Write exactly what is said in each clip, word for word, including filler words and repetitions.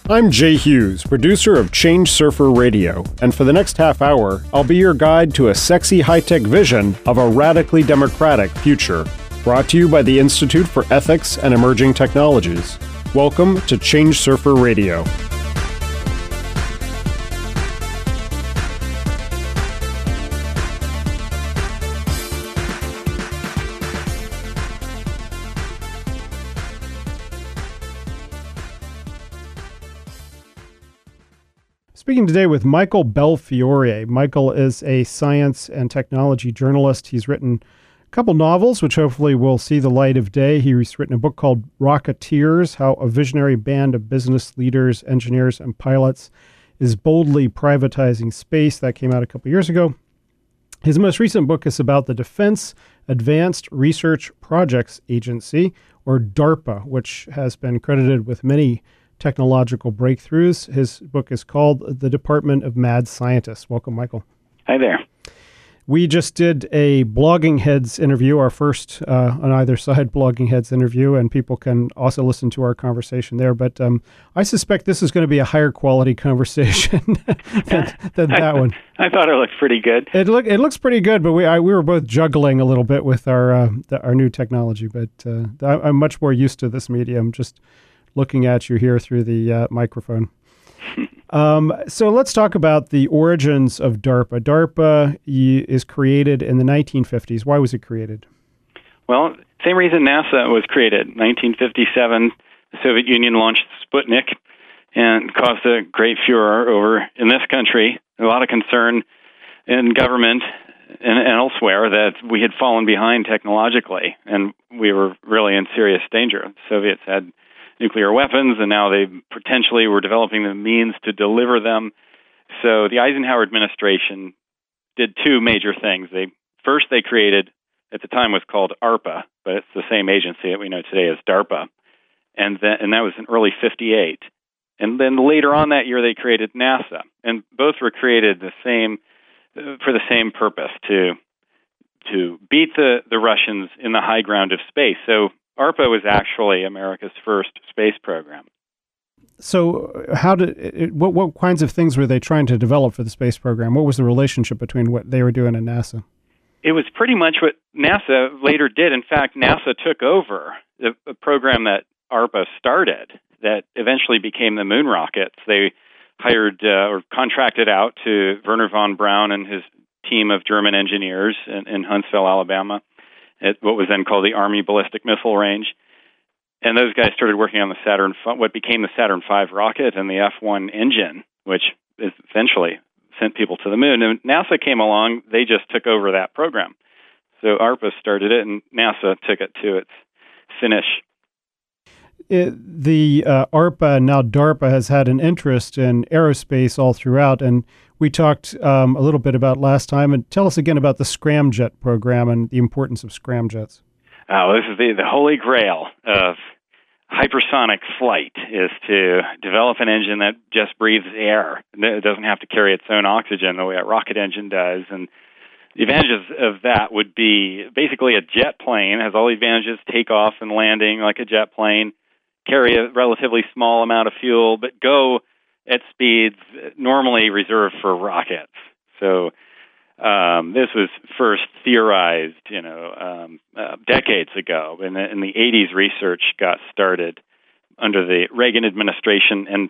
I'm Jay Hughes, producer of Change Surfer Radio, and for the next half hour, I'll be your guide to a sexy high-tech vision of a radically democratic future. Brought to you by the Institute for Ethics and Emerging Technologies. Welcome to Change Surfer Radio. Speaking today with Michael Belfiore. Michael is a science and technology journalist. He's written a couple novels, which hopefully will see the light of day. He's written a book called Rocketeers, How a Visionary Band of Business Leaders, Engineers, and Pilots is Boldly Privatizing Space. That came out a couple years ago. His most recent book is about the Defense Advanced Research Projects Agency, or DARPA, which has been credited with many technological breakthroughs. His book is called The Department of Mad Scientists. Welcome, Michael. Hi there. We just did a Blogging Heads interview, our first uh, on either side Blogging Heads interview, and people can also listen to our conversation there. But um, I suspect this is going to be a higher quality conversation than, than that one. I thought it looked pretty good. It look it looks pretty good, but we I, we were both juggling a little bit with our uh, the, our new technology. But uh, I, I'm much more used to this medium. Just looking at you here through the uh, microphone. Um, so let's talk about the origins of DARPA. DARPA y- is created in the nineteen fifties. Why was it created? Well, same reason NASA was created. nineteen fifty-seven, the Soviet Union launched Sputnik and caused a great furor over in this country. A lot of concern in government and, and elsewhere that we had fallen behind technologically, and we were really in serious danger. The Soviets had nuclear weapons, and now they potentially were developing the means to deliver them. So the Eisenhower administration did two major things. They first, they created, at the time was called ARPA, but it's the same agency that we know today as DARPA, and, then, and that was in early fifty-eight. And then later on that year, they created NASA, and both were created the same for the same purpose, to to beat the, the Russians in the high ground of space. So ARPA was actually America's first space program. So how did it, what what kinds of things were they trying to develop for the space program? What was the relationship between what they were doing and NASA? It was pretty much what NASA later did. In fact, NASA took over the, the program that ARPA started that eventually became the moon rockets. They hired uh, or contracted out to Wernher von Braun and his team of German engineers in, in Huntsville, Alabama, at what was then called the Army Ballistic Missile Range. And those guys started working on the Saturn, what became the Saturn five rocket and the F one engine, which eventually sent people to the moon. And NASA came along, they just took over that program. So ARPA started it, and NASA took it to its finish. It, the uh, ARPA, now DARPA, has had an interest in aerospace all throughout, and we talked um, a little bit about last time. And tell us again about the scramjet program and the importance of scramjets. Oh, this is the, the holy grail of hypersonic flight, is to develop an engine that just breathes air. It doesn't have to carry its own oxygen the way a rocket engine does. And the advantages of that would be basically a jet plane has all the advantages, takeoff and landing like a jet plane, carry a relatively small amount of fuel, but go at speeds normally reserved for rockets. So um, this was first theorized, you know, um, uh, decades ago. In the, in the eighties, research got started under the Reagan administration, and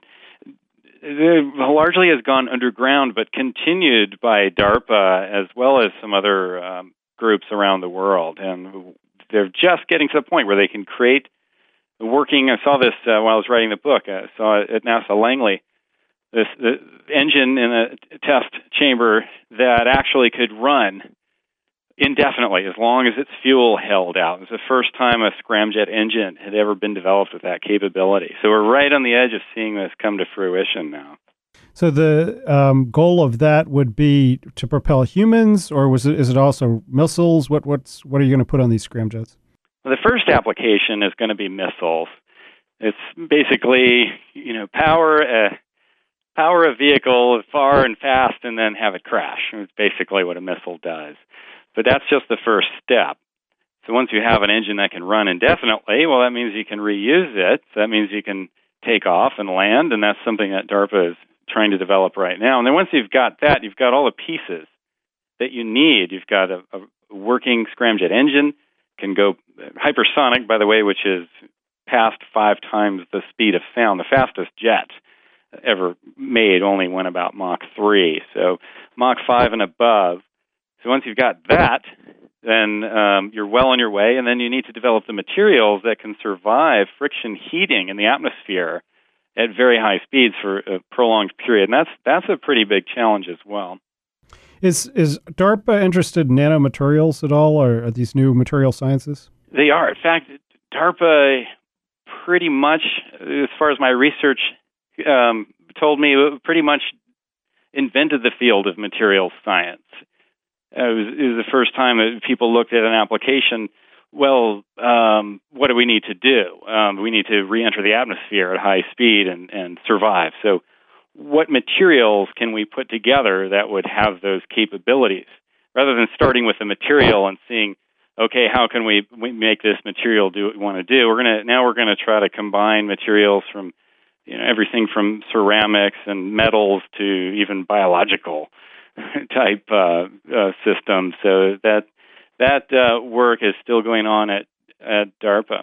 it largely has gone underground, but continued by DARPA as well as some other um, groups around the world. And they're just getting to the point where they can create working. I saw this uh, while I was writing the book. I saw it at NASA Langley. This the engine in a test chamber that actually could run indefinitely as long as its fuel held out. It was the first time a scramjet engine had ever been developed with that capability. So we're right on the edge of seeing this come to fruition now. So the um, goal of that would be to propel humans, or was it, is it also missiles? What what's what are you going to put on these scramjets? Well, the first application is going to be missiles. It's basically, you know, power a power a vehicle far and fast and then have it crash. It's basically what a missile does. But that's just the first step. So once you have an engine that can run indefinitely, well, that means you can reuse it. So that means you can take off and land, and that's something that DARPA is trying to develop right now. And then once you've got that, you've got all the pieces that you need. You've got a, a working scramjet engine, can go hypersonic, by the way, which is past five times the speed of sound. The fastest jet ever made only went about Mach three, so Mach five and above. So once you've got that, then um, you're well on your way, and then you need to develop the materials that can survive friction heating in the atmosphere at very high speeds for a prolonged period, and that's that's a pretty big challenge as well. Is is DARPA interested in nanomaterials at all, or are these new material sciences? They are. In fact, DARPA pretty much, as far as my research um, told me, pretty much invented the field of materials science. Uh, it, was, it was the first time that people looked at an application. Well, um, what do we need to do? Um, we need to re-enter the atmosphere at high speed and, and survive. So what materials can we put together that would have those capabilities? Rather than starting with the material and seeing, okay, how can we, we make this material do what we want to do? We're gonna now we're gonna try to combine materials from, you know, everything from ceramics and metals to even biological type uh, uh, systems. So that that uh, work is still going on at at DARPA.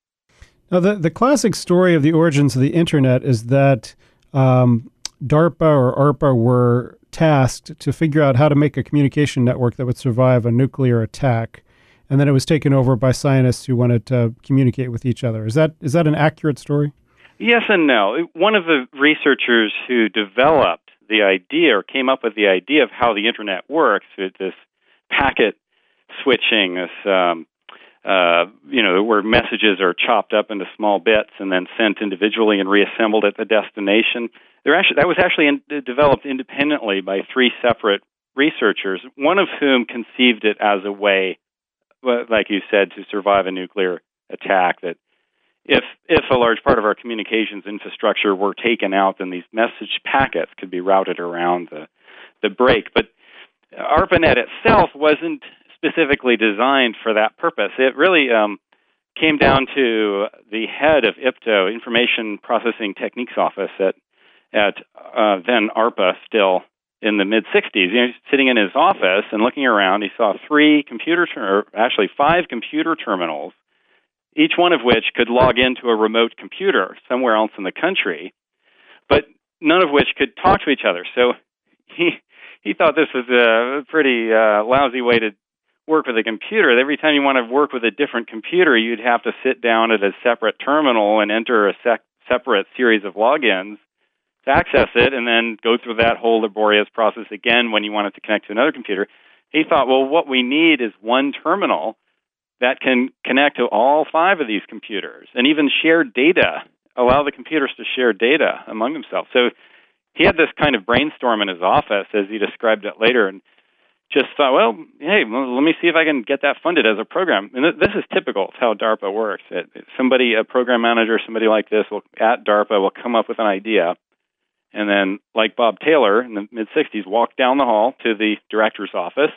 Now, the the classic story of the origins of the internet is that um, DARPA or ARPA were tasked to figure out how to make a communication network that would survive a nuclear attack, and then it was taken over by scientists who wanted to communicate with each other. Is that is that an accurate story? Yes and no. One of the researchers who developed the idea or came up with the idea of how the internet works, this packet switching, this um, uh, you know, where messages are chopped up into small bits and then sent individually and reassembled at the destination. They're actually, that was actually in, developed independently by three separate researchers, one of whom conceived it as a way, like you said, to survive a nuclear attack, that if if a large part of our communications infrastructure were taken out, then these message packets could be routed around the, the break. But ARPANET itself wasn't specifically designed for that purpose. It really um, came down to the head of I P T O, Information Processing Techniques Office at at uh, then ARPA, still in the mid-sixties. You know, sitting in his office and looking around, he saw three computer, ter- or actually five computer terminals, each one of which could log into a remote computer somewhere else in the country, but none of which could talk to each other. So he he thought this was a pretty uh, lousy way to work with a computer. Every time you want to work with a different computer, you'd have to sit down at a separate terminal and enter a sec- separate series of logins to access it, and then go through that whole laborious process again when you wanted to connect to another computer. He thought, well, what we need is one terminal that can connect to all five of these computers and even share data, allow the computers to share data among themselves. So he had this kind of brainstorm in his office, as he described it later, and just thought, well, hey, well, let me see if I can get that funded as a program. And th- this is typical of how DARPA works. It, it, somebody, a program manager, somebody like this will, at DARPA will come up with an idea, and then, like Bob Taylor in the mid-sixties, walk down the hall to the director's office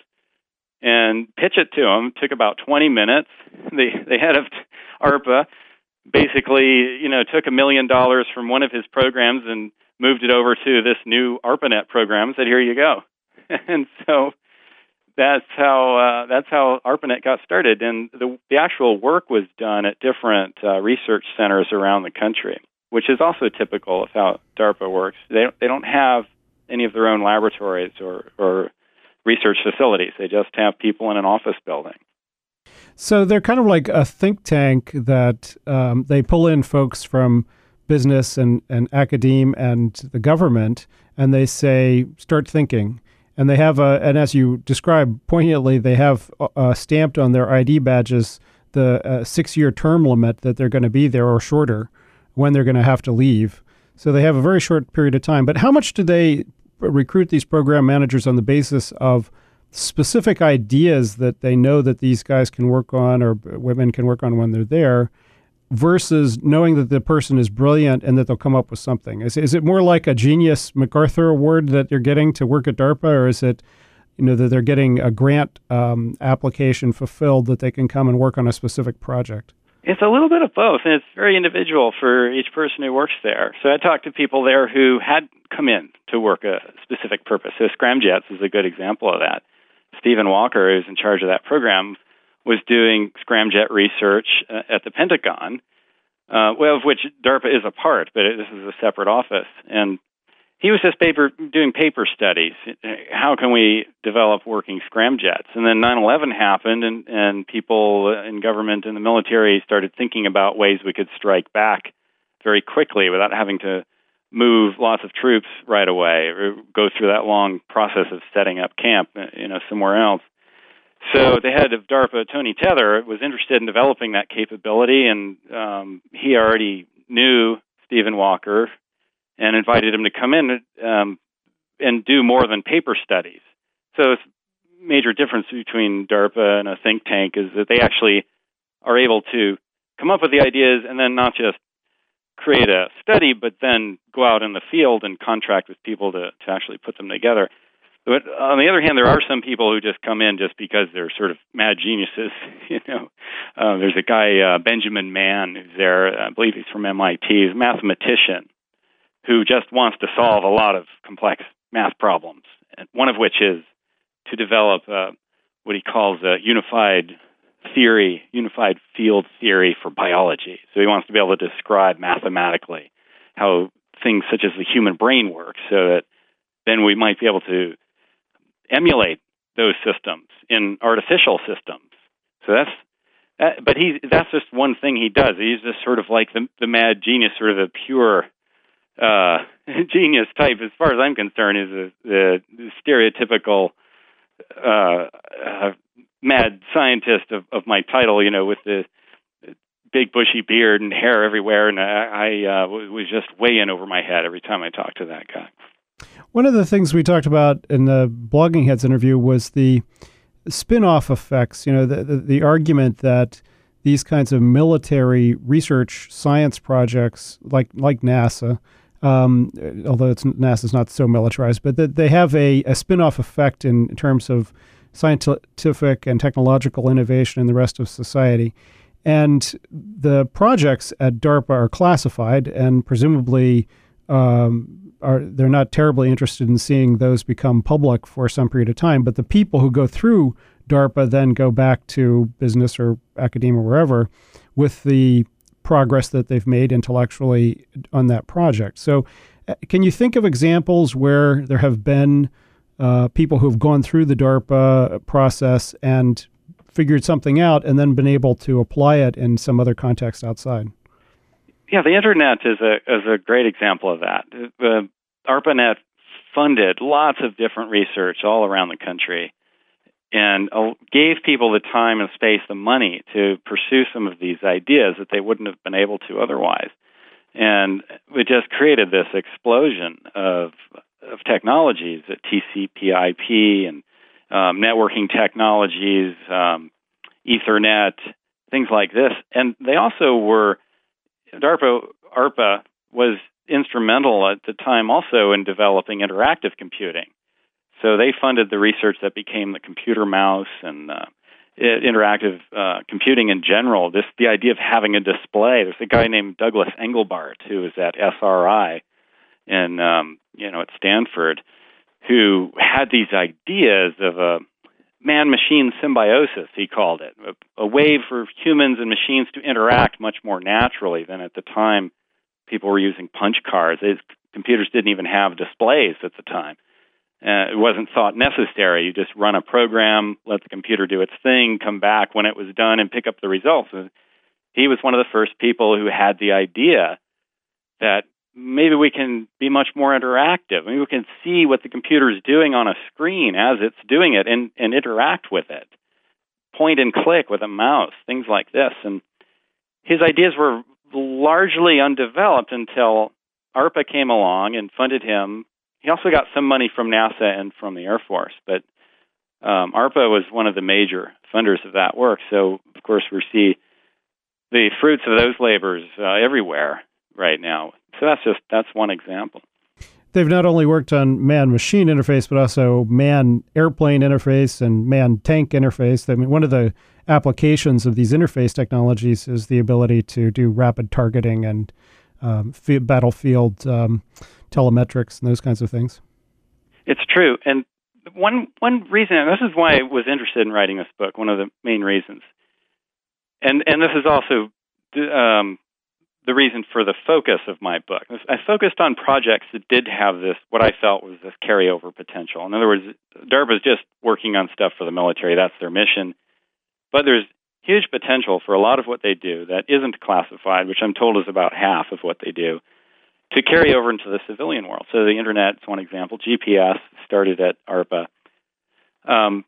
and pitch it to him. It took about twenty minutes. The, the head of ARPA basically, you know, took a million dollars from one of his programs and moved it over to this new ARPANET program and said, here you go. And so that's how uh, that's how ARPANET got started. And the, the actual work was done at different uh, research centers around the country, which is also typical of how DARPA works. They they don't have any of their own laboratories or, or research facilities. They just have people in an office building. So they're kind of like a think tank that um, they pull in folks from business and, and academe and the government, and they say, start thinking. And they have, a, and as you described poignantly, they have uh, stamped on their I D badges the uh, six-year term limit that they're going to be there or shorter when they're going to have to leave. So they have a very short period of time. But how much do they recruit these program managers on the basis of specific ideas that they know that these guys can work on or women can work on when they're there, versus knowing that the person is brilliant and that they'll come up with something? Is, is it more like a Genius MacArthur Award that they're getting to work at DARPA, or is it, you know, that they're getting a grant um, application fulfilled that they can come and work on a specific project? It's a little bit of both, and it's very individual for each person who works there. So I talked to people there who had come in to work a specific purpose. So Scramjets is a good example of that. Stephen Walker, who's in charge of that program, was doing scramjet research uh, at the Pentagon, uh, well, of which DARPA is a part, but it, this is a separate office. And he was just paper, doing paper studies. How can we develop working scramjets? And then nine eleven happened, and, and people in government and the military started thinking about ways we could strike back very quickly without having to move lots of troops right away or go through that long process of setting up camp, you know, somewhere else. So the head of DARPA, Tony Tether, was interested in developing that capability, and um, he already knew Stephen Walker and invited him to come in um, and do more than paper studies. So it's a major difference between DARPA and a think tank is that they actually are able to come up with the ideas and then not just create a study, but then go out in the field and contract with people to, to actually put them together. But on the other hand, there are some people who just come in just because they're sort of mad geniuses. You know, uh, there's a guy, uh, Benjamin Mann, who's there. I believe he's from M I T. He's a mathematician who just wants to solve a lot of complex math problems, and one of which is to develop uh, what he calls a unified theory, unified field theory for biology. So he wants to be able to describe mathematically how things such as the human brain work, so that then we might be able to emulate those systems in artificial systems. So that's, that, but he that's just one thing he does. He's just sort of like the, the mad genius, sort of the pure uh, genius type. As far as I'm concerned, is the, the, the stereotypical uh, uh, mad scientist of, of my title. You know, with the big bushy beard and hair everywhere, and I, I uh, was just way in over my head every time I talked to that guy. One of the things we talked about in the Blogging Heads interview was the spin-off effects, you know, the, the, the argument that these kinds of military research science projects like like NASA, um, although it's, NASA's not so militarized, but that they have a, a spin-off effect in, in terms of scientific and technological innovation in the rest of society. And the projects at DARPA are classified, and presumably um, are they're not terribly interested in seeing those become public for some period of time. But the people who go through DARPA then go back to business or academia or wherever with the progress that they've made intellectually on that project. So uh, can you think of examples where there have been uh, people who have gone through the DARPA process and figured something out and then been able to apply it in some other context outside? Yeah, the internet is a is a great example of that. The ARPANET funded lots of different research all around the country and gave people the time and space, the money to pursue some of these ideas that they wouldn't have been able to otherwise. And it just created this explosion of of technologies at T C P I P and um, networking technologies, um, Ethernet, things like this. And they also were DARPA, ARPA was instrumental at the time also in developing interactive computing. So they funded the research that became the computer mouse and uh, interactive uh, computing in general. This the idea of having a display. There's a guy named Douglas Engelbart who was at S R I in um, you know at Stanford, who had these ideas of a man-machine symbiosis, he called it, a, a way for humans and machines to interact much more naturally than at the time people were using punch cards. It, computers didn't even have displays at the time. Uh, it wasn't thought necessary. You just run a program, let the computer do its thing, come back when it was done, and pick up the results. And he was one of the first people who had the idea that maybe we can be much more interactive. Maybe we can see what the computer is doing on a screen as it's doing it and, and interact with it. Point and click with a mouse, things like this. And his ideas were largely undeveloped until ARPA came along and funded him. He also got some money from NASA and from the Air Force, but um, ARPA was one of the major funders of that work. So, of course, we see the fruits of those labors uh, everywhere right now. So that's just that's one example. they've not only worked on man-machine interface, but also man-airplane interface and man-tank interface. I mean, one of the applications of these interface technologies is the ability to do rapid targeting and um, f- battlefield um, telemetrics and those kinds of things. It's true. And one one reason, and this is why I was interested in writing this book, one of the main reasons, and, and this is also um, the reason for the focus of my book. I focused on projects that did have this, what I felt was this carryover potential. In other words, DARPA is just working on stuff for the military. That's their mission. But there's huge potential for a lot of what they do that isn't classified, which I'm told is about half of what they do, to carry over into the civilian world. So the Internet is one example. G P S started at ARPA. Um,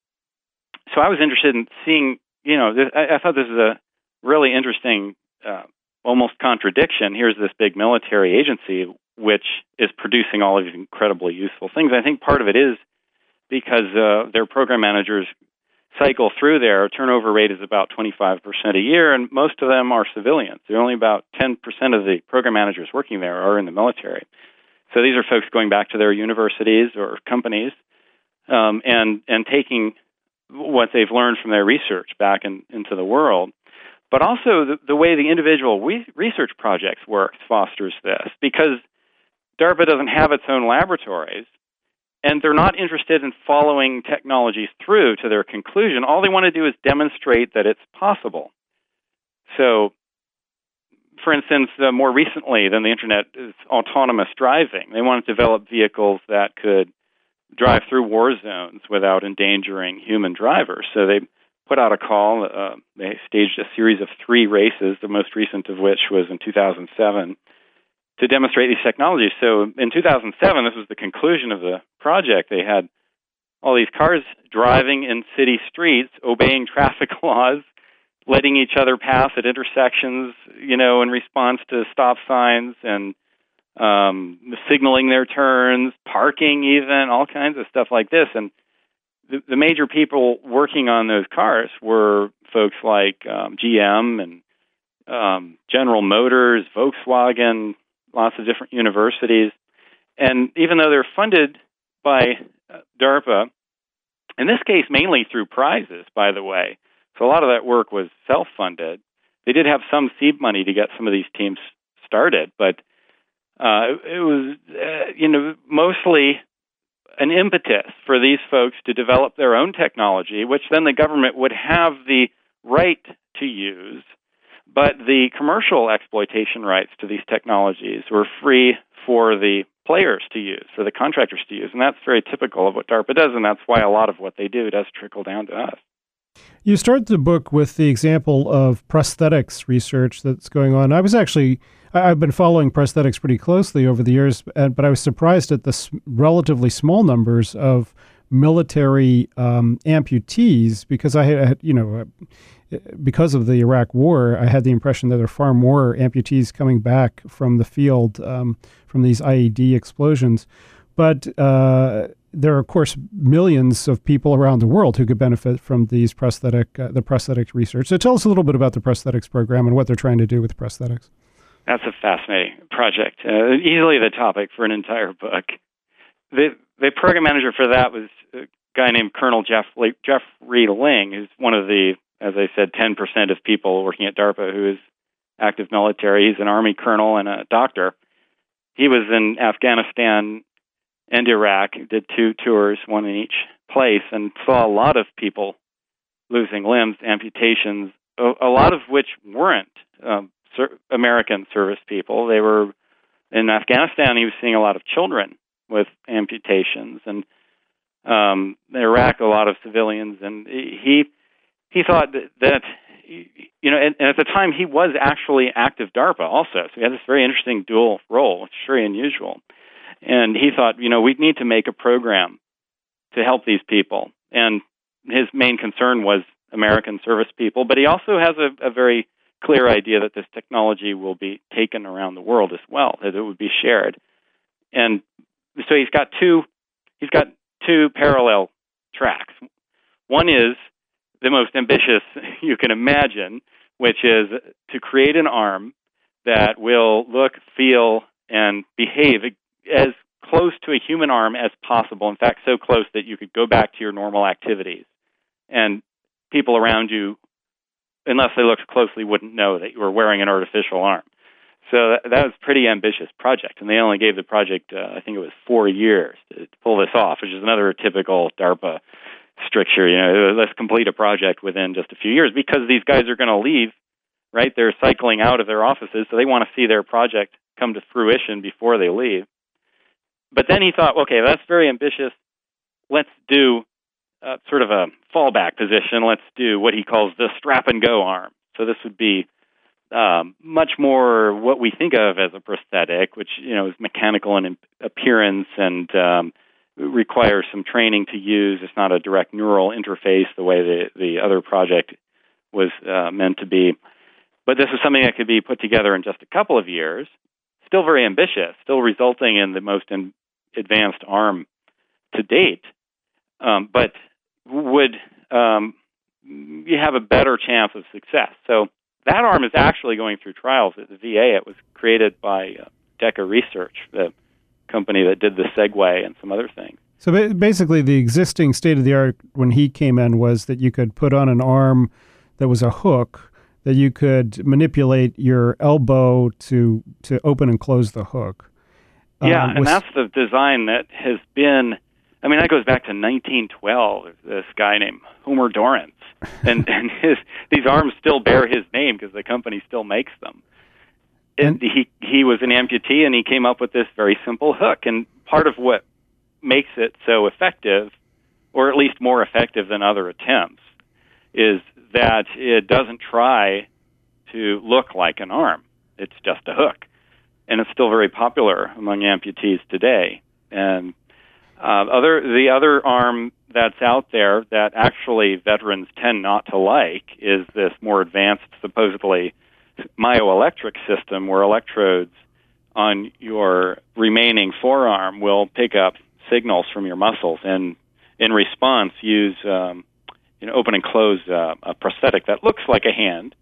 so I was interested in seeing, you know, this, I, I thought this is a really interesting uh, almost contradiction. Here's this big military agency which is producing all of these incredibly useful things. I think part of it is because uh, their program managers cycle through there. Turnover rate is about twenty-five percent a year, and most of them are civilians. There are only about ten percent of the program managers working there are in the military. So these are folks going back to their universities or companies um, and and taking what they've learned from their research back in, into the world. But also the, the way the individual re- research projects work fosters this, because DARPA doesn't have its own laboratories, and they're not interested in following technologies through to their conclusion. All they want to do is demonstrate that it's possible. So, for instance, uh, more recently than the Internet is autonomous driving. They want to develop vehicles that could drive through war zones without endangering human drivers. So they put out a call. Uh, they staged a series of three races, the most recent of which was in two thousand seven, to demonstrate these technologies. So in two thousand seven, this was the conclusion of the project. They had all these cars driving in city streets, obeying traffic laws, letting each other pass at intersections, you know, in response to stop signs, and um, signaling their turns, parking even, all kinds of stuff like this. And the, the major people working on those cars were folks like um, G M and um, General Motors, Volkswagen, lots of different universities. And even though they're funded by uh, DARPA, in this case mainly through prizes, by the way, so a lot of that work was self-funded. They did have some seed money to get some of these teams started, but uh, it was, uh, you know, mostly an impetus for these folks to develop their own technology, which then the government would have the right to use. But the commercial exploitation rights to these technologies were free for the players to use, for the contractors to use. And that's very typical of what DARPA does, and that's why a lot of what they do does trickle down to us. You start the book with the example of prosthetics research that's going on. I was actually, I've been following prosthetics pretty closely over the years, but I was surprised at the relatively small numbers of military um, amputees, because I had, you know, because of the Iraq War, I had the impression that there are far more amputees coming back from the field um, from these I E D explosions. But uh, there are, of course, millions of people around the world who could benefit from these prosthetic, uh, the prosthetic research. So tell us a little bit about the prosthetics program and what they're trying to do with prosthetics. That's a fascinating project, uh, easily the topic for an entire book. The, the program manager for that was a guy named Colonel Jeff, Jeffrey Ling, who's one of the, as I said, ten percent of people working at DARPA who is active military. He's an Army colonel and a doctor. He was in Afghanistan and Iraq, did two tours, one in each place, and saw a lot of people losing limbs, amputations, a, a lot of which weren't um, ser- American service people. They were in Afghanistan. He was seeing a lot of children with amputations, and um, in Iraq, a lot of civilians. And he he thought that, that you know, and, and at the time he was actually active DARPA also, so he had this very interesting dual role, which is very unusual. And he thought, you know, we need to make a program to help these people. And his main concern was American service people, but he also has a, a very clear idea that this technology will be taken around the world as well, that it would be shared. And so he's got two, he's got two parallel tracks. One is the most ambitious you can imagine, which is to create an arm that will look, feel, and behave as close to a human arm as possible. In fact, so close that you could go back to your normal activities. And people around you, unless they looked closely, wouldn't know that you were wearing an artificial arm. So that, that was a pretty ambitious project. And they only gave the project, uh, I think it was four years to pull this off, which is another typical DARPA stricture. You know, let's complete a project within just a few years because these guys are going to leave, right? They're cycling out of their offices, so they want to see their project come to fruition before they leave. But then he thought, okay, that's very ambitious. Let's do uh, sort of a fallback position. Let's do what he calls the strap-and-go arm. So this would be um, much more what we think of as a prosthetic, which, you know, is mechanical in appearance and um, requires some training to use. It's not a direct neural interface the way the, the other project was uh, meant to be. But this is something that could be put together in just a couple of years. Still very ambitious, still resulting in the most in advanced arm to date, um, but would um, you have a better chance of success? So that arm is actually going through trials at the V A. It was created by uh, DECA Research, the company that did the Segway and some other things. So ba- basically the existing state-of-the-art when he came in was that you could put on an arm that was a hook, that you could manipulate your elbow to to open and close the hook. Yeah, um, and was, that's the design that has been, I mean, that goes back to nineteen twelve, this guy named Homer Dorrance. And, and his these arms still bear his name because the company still makes them. And he, he was an amputee, and he came up with this very simple hook. And part of what makes it so effective, or at least more effective than other attempts, is that it doesn't try to look like an arm. It's just a hook. And it's still very popular among amputees today. And uh, other the other arm that's out there that actually veterans tend not to like is this more advanced, supposedly myoelectric system where electrodes on your remaining forearm will pick up signals from your muscles and in response use um, you know, open and close uh, a prosthetic that looks like a hand,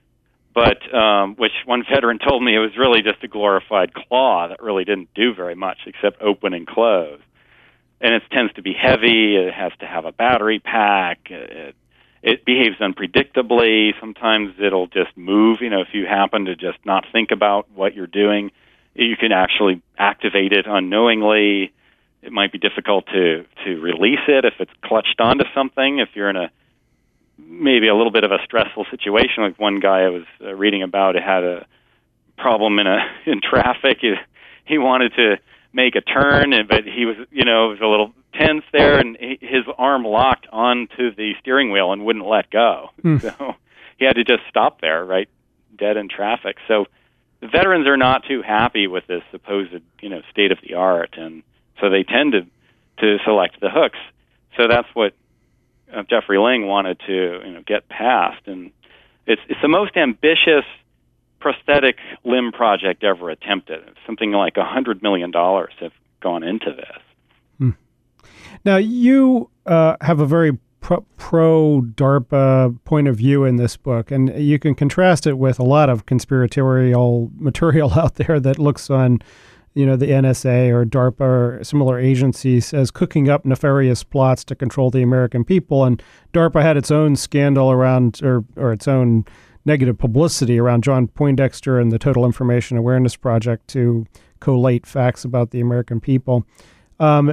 but um, which one veteran told me it was really just a glorified claw that really didn't do very much except open and close. And it tends to be heavy. It has to have a battery pack. It, it behaves unpredictably. Sometimes it'll just move. You know, if you happen to just not think about what you're doing, you can actually activate it unknowingly. It might be difficult to, to release it if it's clutched onto something. If you're in a maybe a little bit of a stressful situation, like one guy I was uh, reading about, it had a problem in a in traffic. He, he wanted to make a turn, but he was, you know, was a little tense there, and he, his arm locked onto the steering wheel and wouldn't let go. Mm. So he had to just stop there, right, dead in traffic. So the veterans are not too happy with this supposed, you know, state of the art, and so they tend to to select the hooks. So that's what uh, Jeffrey Ling wanted to, you know, get past, and it's it's the most ambitious prosthetic limb project ever attempted. Something like a hundred million dollars have gone into this. Hmm. Now you uh, have a very pro, pro DARPA point of view in this book, and you can contrast it with a lot of conspiratorial material out there that looks on, you know, the N S A or DARPA or similar agencies as cooking up nefarious plots to control the American people. And DARPA had its own scandal around, or or its own negative publicity around John Poindexter and the Total Information Awareness Project to collate facts about the American people. Um,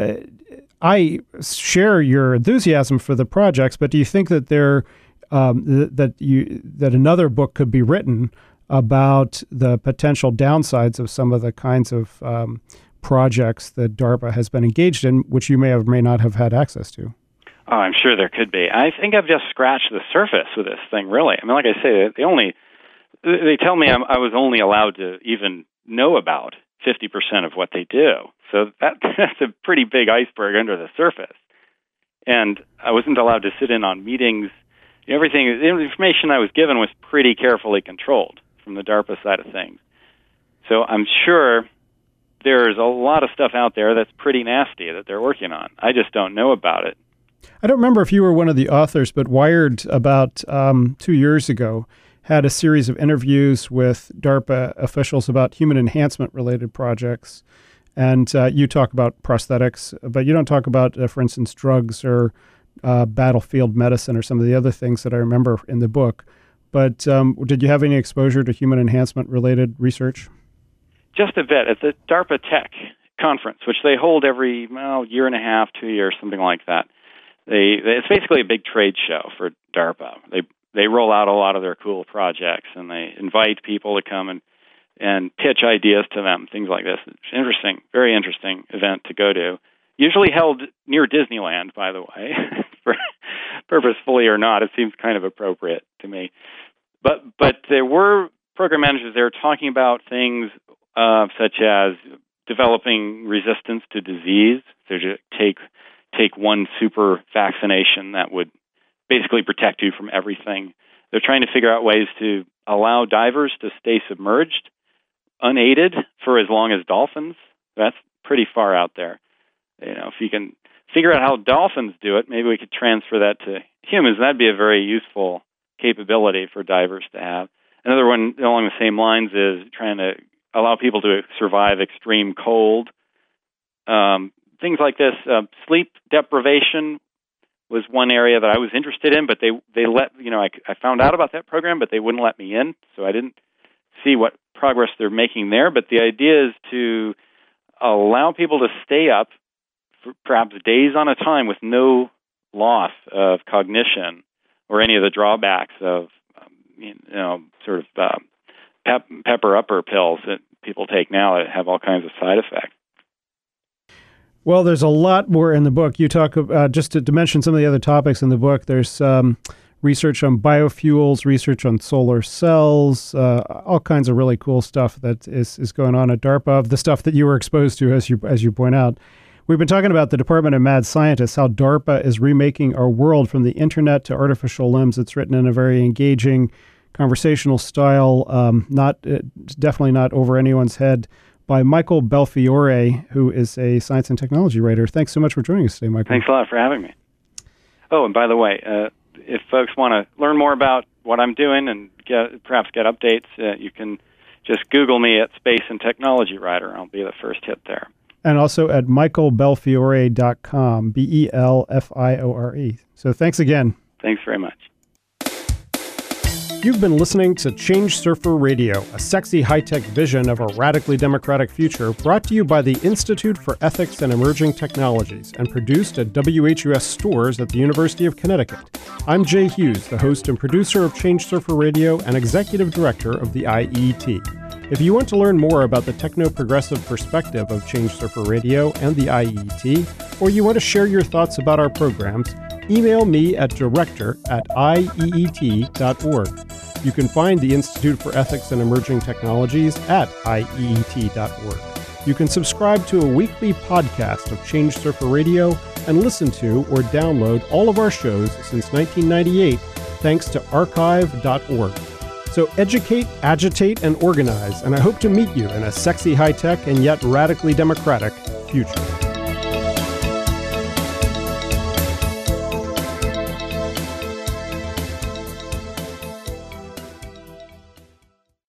I share your enthusiasm for the projects, but do you think that there um, th- that you that another book could be written about the potential downsides of some of the kinds of um, projects that DARPA has been engaged in, which you may or may not have had access to? Oh, I'm sure there could be. I think I've just scratched the surface with this thing, really. I mean, like I say, they only they tell me I'm, I was only allowed to even know about fifty percent of what they do. So that, that's a pretty big iceberg under the surface. And I wasn't allowed to sit in on meetings. Everything, the information I was given was pretty carefully controlled from the DARPA side of things. So I'm sure there's a lot of stuff out there that's pretty nasty that they're working on. I just don't know about it. I don't remember if you were one of the authors, but Wired about um, two years ago had a series of interviews with DARPA officials about human enhancement related projects. And uh, you talk about prosthetics, but you don't talk about, uh, for instance, drugs or uh, battlefield medicine or some of the other things that I remember in the book. But um, did you have any exposure to human enhancement-related research? Just a bit. At the DARPA Tech conference, which they hold every well, year and a half, two years, something like that. They, they it's basically a big trade show for DARPA. They they roll out a lot of their cool projects, and they invite people to come and and pitch ideas to them, things like this. It's interesting, very interesting event to go to. Usually held near Disneyland, by the way, for, purposefully or not. It seems kind of appropriate to me. But but there were program managers there talking about things uh, such as developing resistance to disease. So to take take one super vaccination that would basically protect you from everything. They're trying to figure out ways to allow divers to stay submerged unaided for as long as dolphins. That's pretty far out there. You know, if you can figure out how dolphins do it, maybe we could transfer that to humans. That'd be a very useful capability for divers to have. Another one along the same lines is trying to allow people to survive extreme cold. Um, things like this. Uh, sleep deprivation was one area that I was interested in, but they they let you know I, I found out about that program, but they wouldn't let me in, so I didn't see what progress they're making there. But the idea is to allow people to stay up for perhaps days on a time with no loss of cognition or any of the drawbacks of um, you know sort of uh, pep, pepper upper pills that people take now that have all kinds of side effects. Well, there's a lot more in the book. You talk uh, just to, to mention some of the other topics in the book. There's um, research on biofuels, research on solar cells, uh, all kinds of really cool stuff that is, is going on at DARPA, the stuff that you were exposed to, as you as you point out. We've been talking about the Department of Mad Scientists, how DARPA is remaking our world from the internet to artificial limbs. It's written in a very engaging, conversational style, um, not uh, definitely not over anyone's head, by Michael Belfiore, who is a science and technology writer. Thanks so much for joining us today, Michael. Thanks a lot for having me. Oh, and by the way, uh, if folks want to learn more about what I'm doing and get, perhaps get updates, uh, you can just Google me at Space and Technology Writer. I'll be the first hit there. And also at michael belfiore dot com, B E L F I O R E. So thanks again. Thanks very much. You've been listening to Change Surfer Radio, a sexy high-tech vision of a radically democratic future, brought to you by the Institute for Ethics and Emerging Technologies and produced at W H U S stores at the University of Connecticut. I'm Jay Hughes, the host and producer of Change Surfer Radio and executive director of the I E T. If you want to learn more about the techno-progressive perspective of Change Surfer Radio and the I E T, or you want to share your thoughts about our programs, email me at director at I E E T dot org. You can find the Institute for Ethics and Emerging Technologies at I E E T dot org. You can subscribe to a weekly podcast of Change Surfer Radio and listen to or download all of our shows since nineteen ninety-eight thanks to archive dot org. So educate, agitate, and organize, and I hope to meet you in a sexy, high-tech, and yet radically democratic future.